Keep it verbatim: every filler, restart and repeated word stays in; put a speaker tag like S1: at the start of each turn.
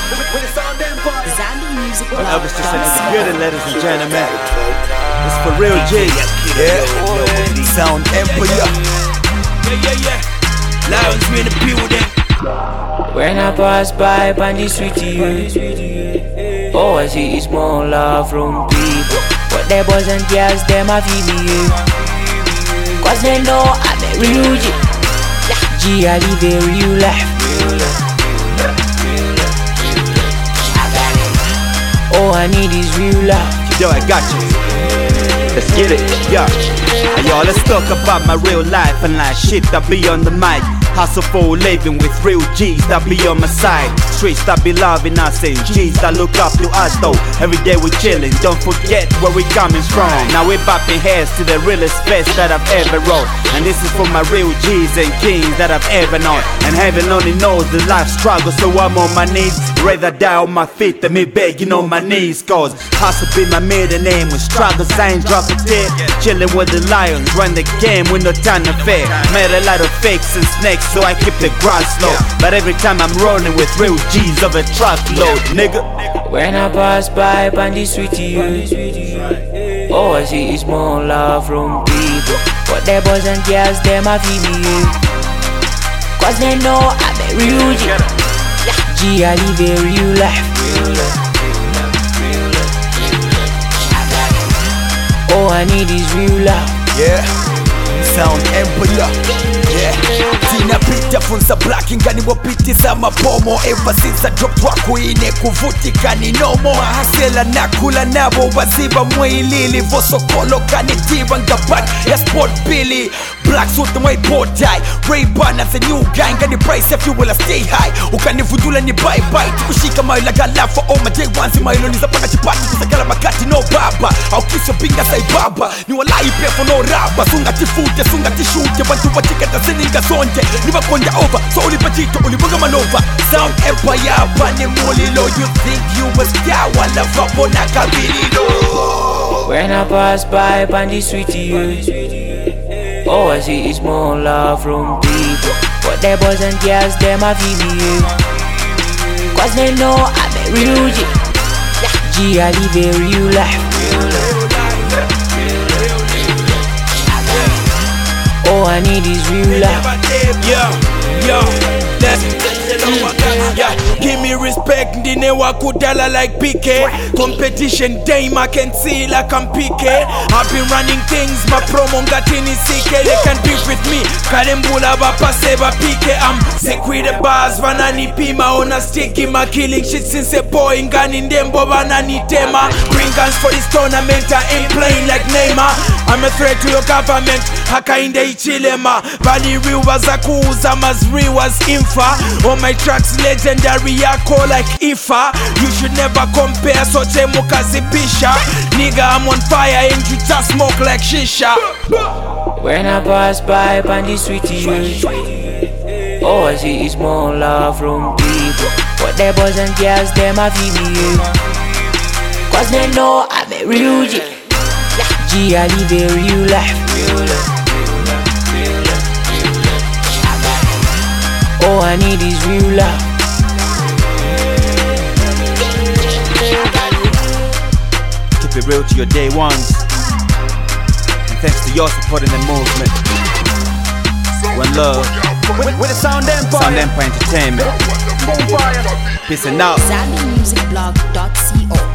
S1: Well, Elvis just said it's good, ladies and gentlemen. It's for real G.
S2: Yeah, Sound Empire.
S3: Yeah, yeah, yeah. Lions in the building.
S4: When I pass by on the street to you, all I see is more love from people. But the boys and girls, them a feel me. Cause they know I'm a real G. G, I live a real life. All I need is real love.
S1: Yo, I got you. Let's get it, yo. Yo, let's talk about my real life and like shit that be on the mic. Hustle for a living with real G's that be on my side. Streets that be loving us and G's that look up to us though. Every day we chillin', don't forget where we coming from. Now we bopping heads to the realest best that I've ever wrote. And this is for my real G's and kings that I've ever known. And heaven only knows the life struggle, so I'm on my knees. Rather die on my feet than me begging on my knees. Cause hustle be my middle name. With struggles I ain't drop a tear. Chillin' with the lions, run the game with no time to fear. Made a lot of fakes and snakes, so I keep the grass low. But every time I'm rolling with real G's of a truckload, nigga.
S4: When I pass by on the street to you, all I see is more love from people. But the boys and girls, them a feel me. Cause they know I'm a real G. G, I live a real life. All I need is real love.
S2: Yeah, Sound Empire. Yeah, tinapita funza black ingani wapitisa mapomo. Ever since I dropped wakuine kuvutika ni nomo. Mahasela nakula nabo waziba mwili livosokolo kanitiba ngabat ya sport billy. Black suit and white bow tie, Ray-Ban as a new guy. Ngani price if you will stay high. Ukanivudula ni bye bye. Tukushika mayo laga laugh for all my day ones. Mayo ni zapanga chipati kusakala makati no baba. Au kiso pinga say baba. Ni walai pia for no raba. Sunga tifute, sunga tishute. Bantu watika tazininga sonje. Niwa konja over, so uli pachito, uli bunga manova. Sound Empire, pani mulilo. You think you was star, wala vapo na kabililo.
S4: When I pass by on the street to you, all I see is more love from people. But the boys and girls, them a feel me. Cause they know I'm a real G. G, I live a real life. All I need is real love.
S3: Yo, yo, let's yeah, give me respect, ndine wakudala like P K. Competition dame, I can see like I'm P K. I've been running things, my promo ngatini C K. They can beef with me, Karembula bapa seba P K. I'm sick with the bars, vanani pima on a sticky. My killing shit since a boy, ngani ndembo vanani tema. Bring guns for this tournament, I ain't playing like Neymar. I'm a threat to your government, hakainde ichilema. Valley real was akuza, mas real was infa. On my tracks legendary yako like Ifa. You should never compare sote mukazipisha. Nigga, I'm on fire and you just smoke like shisha.
S4: When I pass by on the street to you, all I see is more love from people. But the boys and girls, them a feel me. Cause they know I'm a real G. G, I live a real life. All I need is real love.
S1: Keep it real to your day ones. And thanks to your support in the movement. One love. With the Sound Empire. Sound Empire Entertainment. Peace and out.
S5: Zambi Music Blog dot co